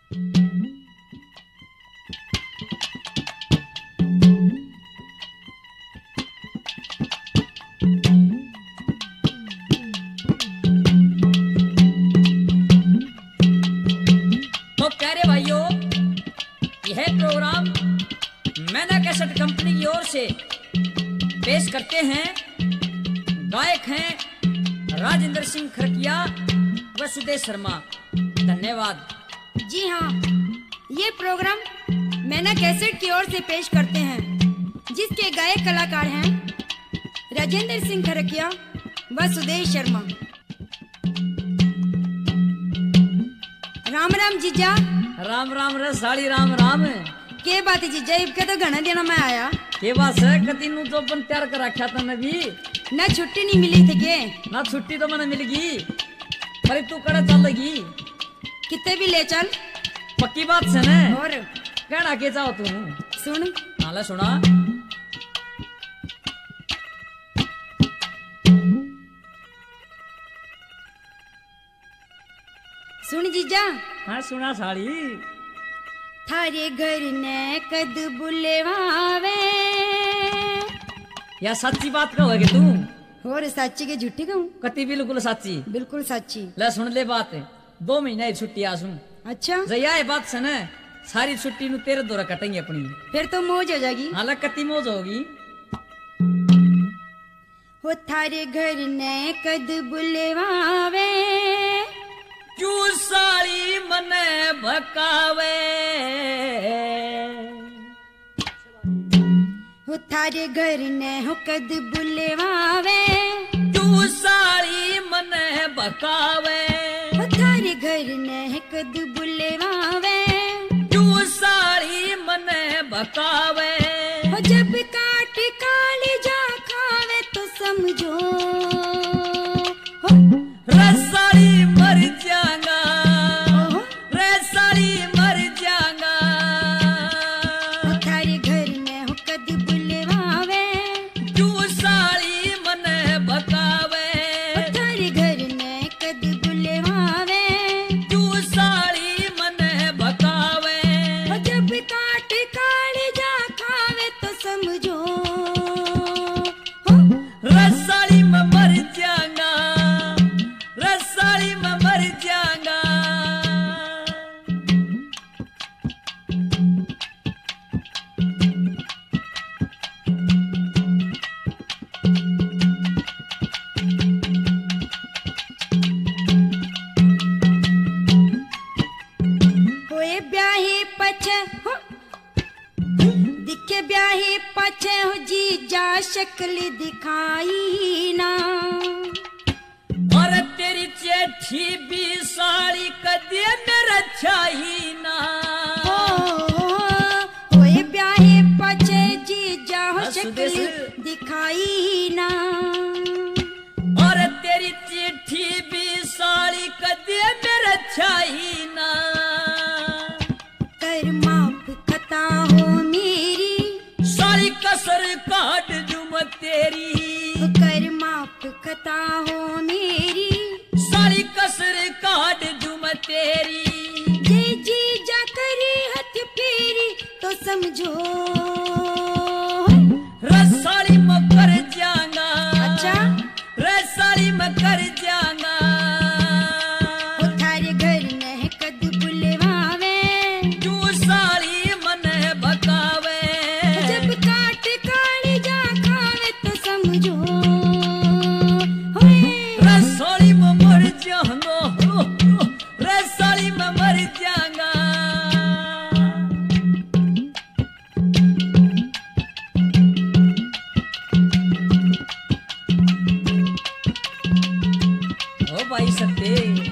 तो प्यारे भाइयों, यह प्रोग्राम मैना कैसेट कंपनी की ओर से पेश करते हैं। गायक हैं राजेंद्र सिंह खरकिया व सुदेश शर्मा। धन्यवाद। जी हाँ, ये प्रोग्राम मैना कैसेट की ओर से पेश करते हैं, जिसके गायक कलाकार हैं राजेंद्र सिंह खरकिया व सुदेश शर्मा। राम राम जीजा। राम राम रे साड़ी राम राम। के बात है जीजा, इबके तो घना देना मैं आया। के बात है कति नु तो अपन तैयार कर रखा था नबी। ना छुट्टी नहीं मिली थी के? ना छुट्टी तो मैंने मिलगी, पर तू कड़ा चलेगी कितने भी ले चल। पक्की बात है ना? और कहना के चाहो तू? सुन। हाले सुना। सुन जीजा। हाँ सुना साड़ी। थारे घर ने कद बुलेवावे। या सच्ची बात कहोगे तू? और सच्ची के झूठी कहूँ? कति बिल्कुल सच्ची। बिल्कुल सच्ची। ले सुन ले बात। 2 महीने की छुट्टी आसू। अच्छा जया ये बात से न सारी छुट्टी नु तेरे दौरा कटेंगे अपनी। फिर तो मौज हो जाएगी। हालां कति मौज होगी। हो थारे घर ने कद बुलेवावे, क्यों साड़ी मने भकावे। हो थारे घर ने हो कद बुलेवावे, क्यों साड़ी मने भकावे। हो थारे घर ने कद बुलेवावे, क्यों साड़ी मने भकावे। हो जब काट काली जा खावे तो समझो रे साड़ी मर जाएगा, रे साड़ी मर जाएगा। थारे घर में हो कद बुलेवावे, क्यों साड़ी मने भकावे। थारे घर में कद बुलेवावे, क्यों साड़ी मने भकावे। जब काट काली जा खावे तो समझो रे साड़ी में मर जाएगा, रे साड़ी में मर जाएगा। होए ब्याहे पछे हो दिखे ब्याहे पछे हो जी जा शक्ल दिखाई ना। और तेरी चेठी भी साड़ी कदे मेरा छाई ना। होए ब्याहे पछे जी जा शक्ल सुदेश। दिखाई ना। और तेरी चिट्ठी भी साड़ी कदे मेरा छाई ना। कर माप खता हो मेरी, साड़ी कसर काट दूं तेरी। कर माप खता हो मेरी, साड़ी कसर काट दूं तेरी। जे जी जा करी हथ फेरी तो समझो रसाली में कर जाऊंगा। अच्छा रसाली में कर जाऊंगा। हो थारे घर ने कद बुलेवावे, क्यों साड़ी मने भकावे। जब काट काली जा खावे तो समझो होए रसाली में मर जाऊंगा। रसाली में मर जाऊंगा। ओ भाई सत्ते।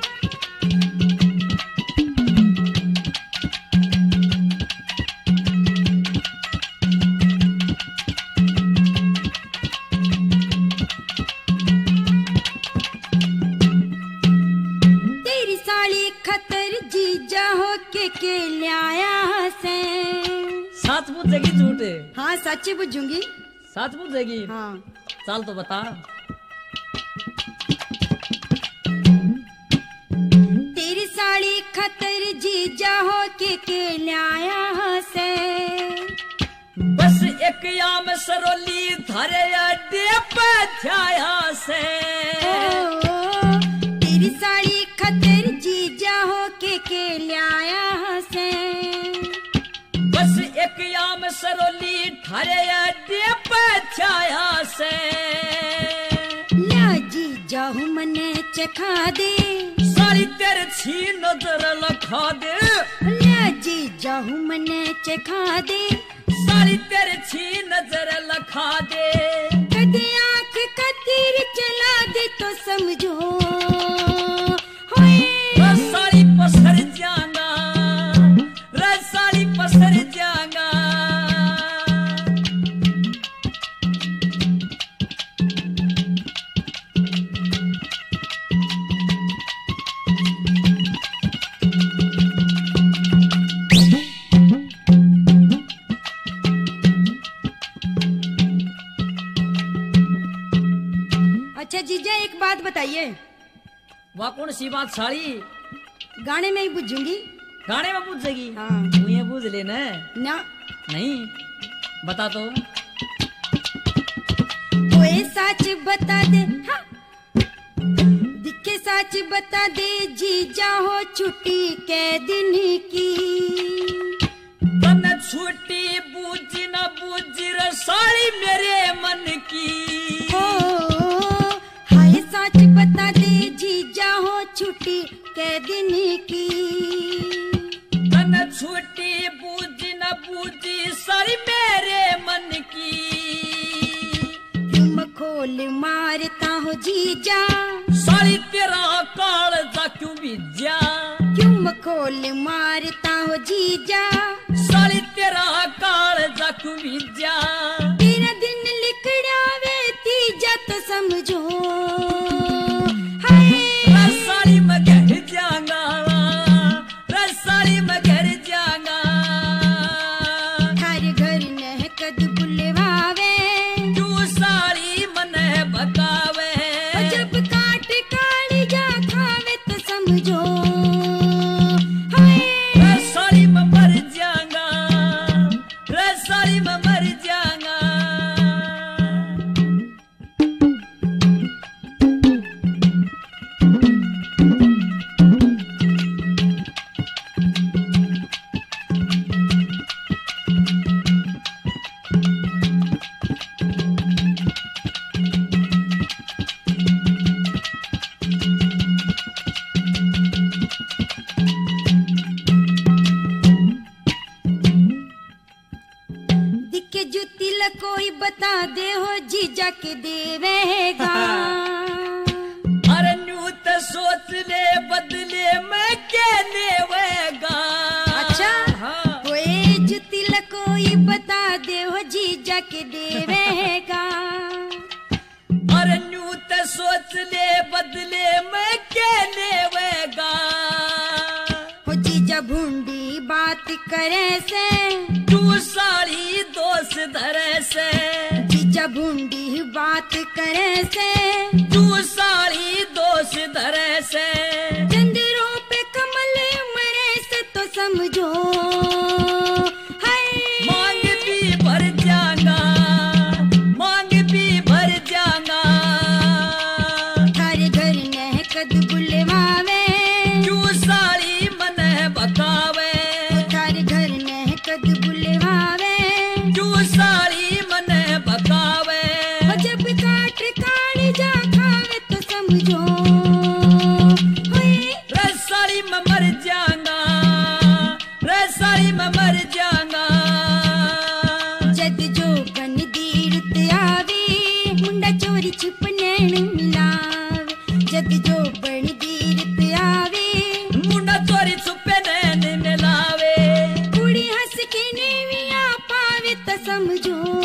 तेरी साली खतर जीजा हो के ल्याया से। साथ पूछेगी झूठे? हाँ सच्ची बुझूंगी। साथ पूछेगी? हाँ चल तो बता। तेरी साली खतर जीजा हो के ल्याया से। बस एक याम सरोली थारे अड्डे पे छाया से। तेरी साड़ी खतर जीजा हो के ल्याया से। बस एक याम सरोली थारे अड्डे पे छाया से। ल्या जीजा हूँ मने चखा दे, सारी तेरे छी नजर लखा दे। ल्या जीजा हूँ मने चखा दे, सारी तेरे छी नजर लखा दे। कदे आँख का तीर चला दे तो समझो होए। रसाली पसर जाना, रसाली पसर जाना। अच्छा जीजा एक बात बताइए। वह कौन सी बात साड़ी? गाने में ही पूछूंगी। गाने में पूछेगी? हाँ। तू ये पूछ लेना। ना नहीं बता तो। ओए सच बता दे, हाँ। दिखे सच बता दे जीजा हो छुट्टी के दिन की। तन छुट्टी बूझी न बूझी रसाली मेरे मन की। हो हाय सच बता दे जीजा हो छुट्टी के दिन की। तन छुट्टी बूझी न बूझी सारी मेरे मन की। तुम खोल मारता हो जीजा, सारी तेरा काल जा क्यों बीजा। तुम खोल मारता हो जीजा, सारी तेरा काल जा क्यों बीजा। तेरा दिन लिखड़ावे तीजा तो समझो हाय। रसाली में घर जाऊंगा, रसाली में घर जाऊंगा। थारे घर न कद बुलवावे, तू सारी मन बकावे। जब काट काली जा खावे तो समझो हाय। रसाली में मर जाऊंगा, रसाली में मर जाऊंगा। दिखे जुती ल कोई बता दे हो जीजा के देवेगा। अरे न्यू तो सोच ले बदले मैं क्या लेवेगा। अच्छा हाँ। ओए जुती ल कोई बता दे हो जीजा के देवेगा। अरे न्यू तो सोच ले बदले मैं क्या लेवेगा। हो जीजा भूंडी बात करे से, तू सारी दोस्त धरे से। जीजा भूंडी बात करे से, तू सारी दोस्त धरे से। चंद्रों पे कमल मरे से तो समझो हाय। मांग भी भर जाऊंगा, मांग भी भर जाऊंगा। थारे घर न कद बुलवावे, तू सारी मन बकावे। थारे घर न कद बुलवावे। तू सारी मन बकावे। और जब काट काली जा खावे तो समझो होए। रसाली में मर जाऊंगा, रसाली में मर जाऊंगा। जद जो बन दीरत आवे, मुंडा चोरी छुप नैन मिलावे। जद जो बन दीरत आवे, मुंडा चोरी छुपे नैन मिलावे। कुड़ी हंस के नेविया पावे तो समझो